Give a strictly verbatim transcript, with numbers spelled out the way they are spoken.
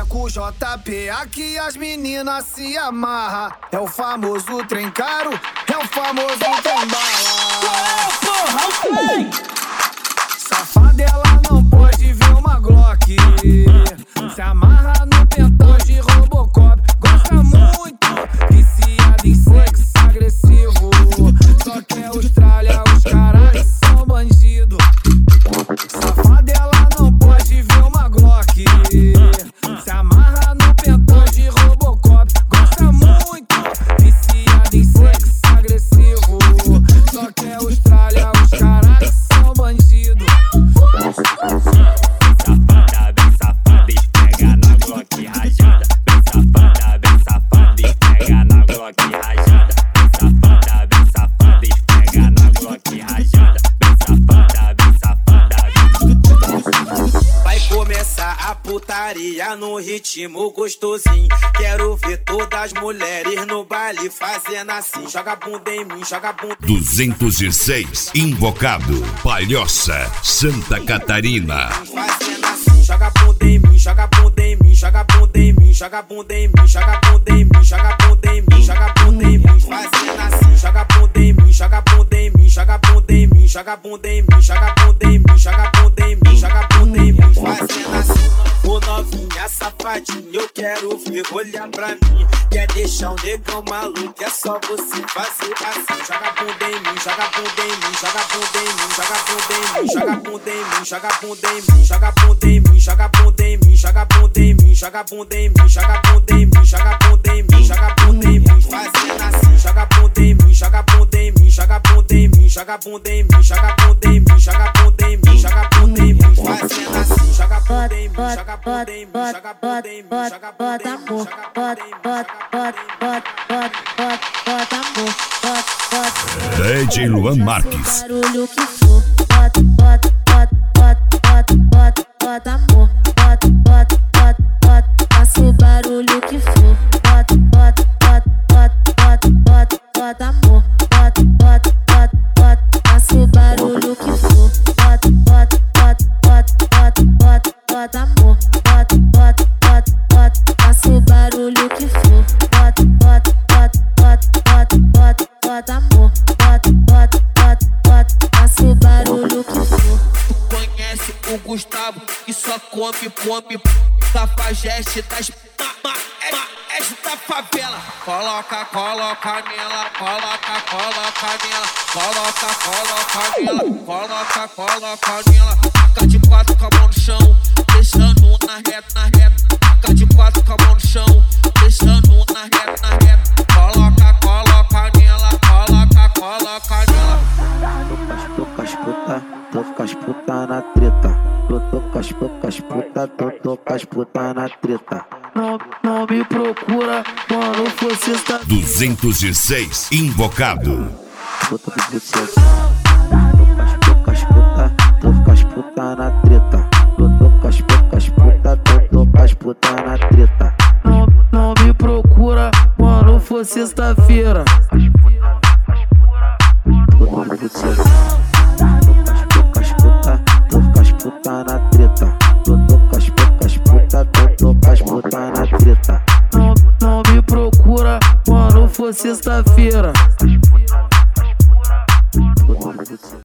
É com o J P aqui as meninas se amarram. É o famoso trem caro, é o famoso trem bala. Porra, safada, ela não pode ver uma Glock. Se amarra no pentão de Robocop. Gosta muito, viciada em sexo agressivo. Só quer Austrália, os caras são bandido. Safada, ela não pode ver uma Glock. Se amarra no pentão de Robocop. Gosta muito, viciada em sexo agressivo. Só quer Austrália, os caras são bandido. Safada, bem safada, esfrega na Glock rajada. Bem safada, bem safada, esfrega na Glock rajada. Bem safada, bem safada, esfrega na Glock rajada. Bem safada, bem safada. Vai começar a putaria no ritmo gostosinho. Quero ver todas as mulheres no baile fazendo assim. Joga bunda em mim, joga bunda. duzentos e seis, Invocado, Palhoça, Santa Catarina. Fazendo assim, joga bunda em mim, joga bunda em mim, joga bunda em mim, joga bunda em mim, joga bunda em mim, joga bunda em mim, joga bunda em mim. Fazendo assim, joga bunda em mim, joga bunda em mim, joga bunda em mim, joga bunda em mim, joga bunda em mim, joga bunda em mim, joga bunda em mim. Fazendo assim, ô novinha safadinha, eu quero ver olhar pra mim. Quer deixar um negão maluco, é só você fazer assim. Joga bunda em mim, joga bunda em mim, joga bunda em mim, joga bunda em mim, joga bunda em mim, joga bunda em mim, joga bunda em mim, joga bunda em mim, joga bunda em mim, joga bunda em mim, joga bunda em mim, joga bunda em mim, joga bunda em mim. Fazendo assim, joga bunda em mim, joga bunda em mim, joga bunda em mim, joga bunda em mim, joga bunda em mim, joga bunda em mim, joga bunda em mim. Fazendo assim, joga bunda em mim, joga bunda em mim, joga bunda em mim, joga bunda em mim, joga bunda em mim, joga bunda em mim. D J Luan Marques. Barulho que for, bota, bota, bota, bota, bota, bota amor, bota, bota, bota, bota, faça o barulho que for, bota, bota, bota, bota, bota, bota amor, bota, bota, bota, bota, faça o barulho que for, bota, bota, bota, bota, bota, bota amor, bota, bota, bota, bota, faça o barulho que for, bota, bota, bota, bota, bota, bota amor, bota, bota, bota, bota, faça o barulho que for. Tu conhece o Gustavo que só come, come, cafajeste das maestros da favela. Coloca, coloca nela, coloca, coloca nela, coloca, coloca nela, coloca, coloca nela. Fica de quatro com a mão no chão, deixando na reta, na reta. Fica de quatro com a mão no chão, deixando na reta, na reta. Coloca, coloca nela, coloca, coloca nela. Tô com as puta, tô com as puta na treta. Tô, tô com as poucas puta, tô, tô com as puta na treta. Não, não me procura quando você está duzentos e seis, Invocado. Puta do buceta.